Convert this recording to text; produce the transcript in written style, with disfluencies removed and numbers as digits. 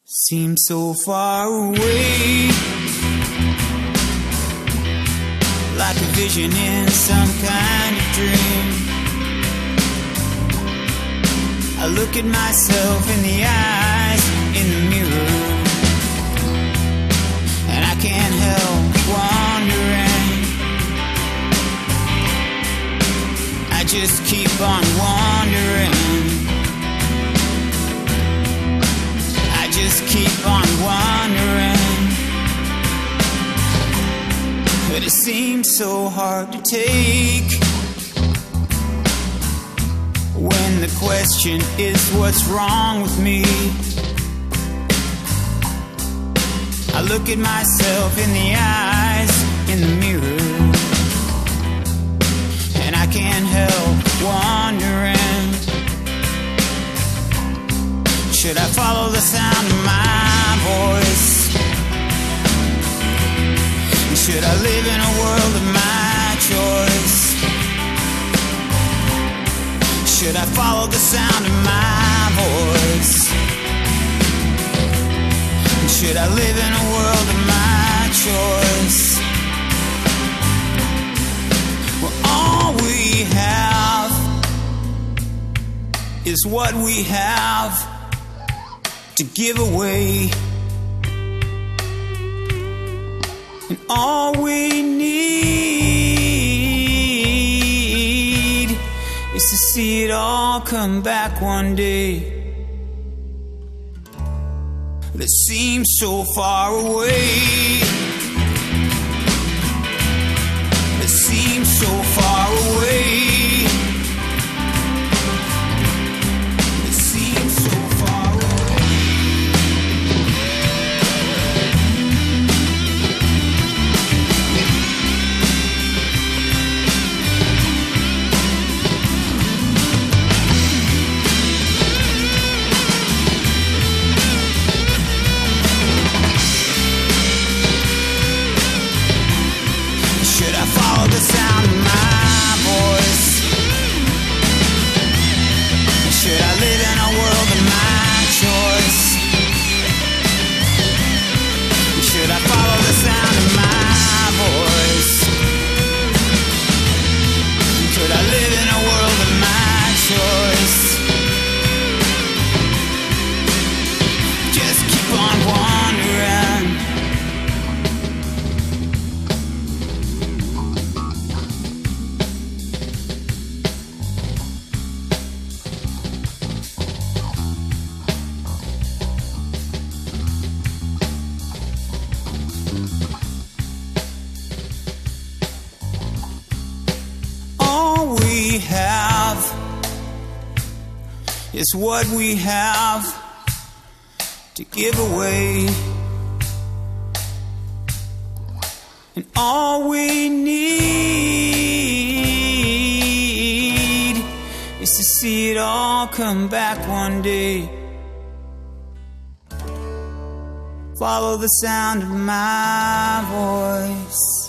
Seems so far away, like a vision in some kind of dream. I look at myself in the eyes in the mirror, and I can't help wondering. I just keep on wondering. Just keep on wondering, but it seems so hard to take when the question is what's wrong with me. I look at myself in the eyes in the mirror, and I can't help wondering. Should I follow the sound of my voice? Should I live in a world of my choice? Should I follow the sound of my voice? Should I live in a world of my choice? Well, all we have is what we have to give away, and all we need is to see it all come back one day. That seems so far away. That seems so far away. The sound of my voice. Should I live in a world of my choice? Should I follow the sound of my voice? Should I live in a world of my choice? Just keep on wondering. We have is what we have to give away, and all we need is to see it all come back one day. Follow the sound of my voice.